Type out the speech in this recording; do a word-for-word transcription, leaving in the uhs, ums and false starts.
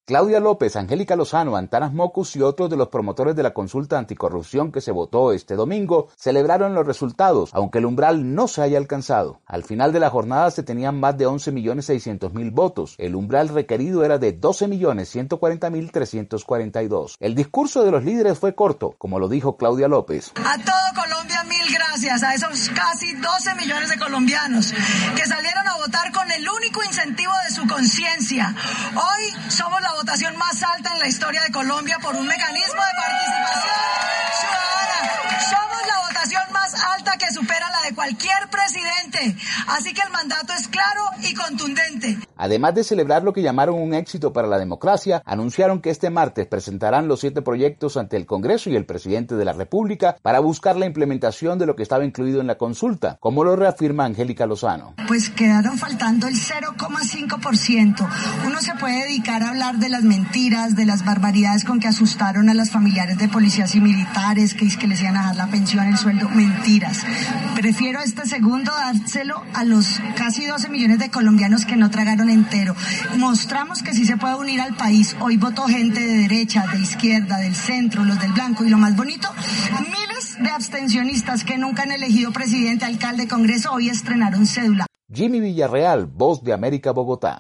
Claudia López, Angélica Lozano, Antanas Mockus y otros de los promotores de la consulta anticorrupción que se votó este domingo celebraron los resultados, aunque el umbral no se haya alcanzado. Al final de la jornada se tenían más de once millones seiscientos mil votos. El umbral requerido era de doce millones ciento cuarenta mil trescientos cuarenta y dos. El discurso de los líderes fue corto, como lo dijo Claudia López. A todo Colombia, mil gracias a esos casi doce millones de colombianos que salieron a votar con el único incentivo de su conciencia. Hoy somos la votación más alta en la historia de Colombia por un mecanismo de participación ciudadana. Somos la votación más alta que supera la de cualquier presidente. Así que el mandato es claro y contundente. Además de celebrar lo que llamaron un éxito para la democracia, anunciaron que este martes presentarán los siete proyectos ante el Congreso y el presidente de la República para buscar la implementación de lo que estaba incluido en la consulta, como lo reafirma Angélica Lozano. Pues quedaron faltando el cero coma cinco por ciento. Uno se puede dedicar a hablar de las mentiras, de las barbaridades con que asustaron a las familiares de policías y militares, que es que les iban a dar la pensión, el sueldo, mentiras. Prefiero este segundo dárselo a los casi doce millones de colombianos que no tragaron entero. Mostramos que sí se puede unir al país. Hoy votó gente de derecha, de izquierda, del centro, los del blanco, y lo más bonito, miles de abstencionistas que nunca han elegido presidente, alcalde, congreso, hoy estrenaron cédula. Jimmy Villarreal, Voz de América, Bogotá.